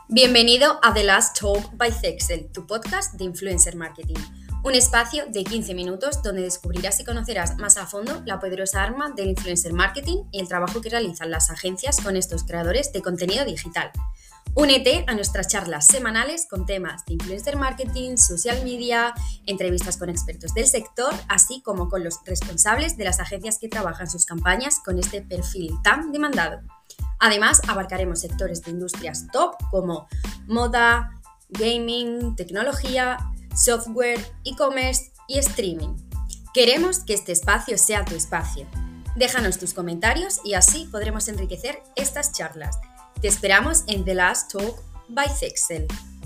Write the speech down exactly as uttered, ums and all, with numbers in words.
Bienvenido a The Last Talk by Zexcel, tu podcast de Influencer Marketing. Un espacio de quince minutos donde descubrirás y conocerás más a fondo la poderosa arma del Influencer Marketing y el trabajo que realizan las agencias con estos creadores de contenido digital. Únete a nuestras charlas semanales con temas de Influencer Marketing, Social Media, entrevistas con expertos del sector, así como con los responsables de las agencias que trabajan sus campañas con este perfil tan demandado. Además, abarcaremos sectores de industrias top como moda, gaming, tecnología, software, e-commerce y streaming. Queremos que este espacio sea tu espacio. Déjanos tus comentarios y así podremos enriquecer estas charlas. Te esperamos en The Last Talk by Zexcel.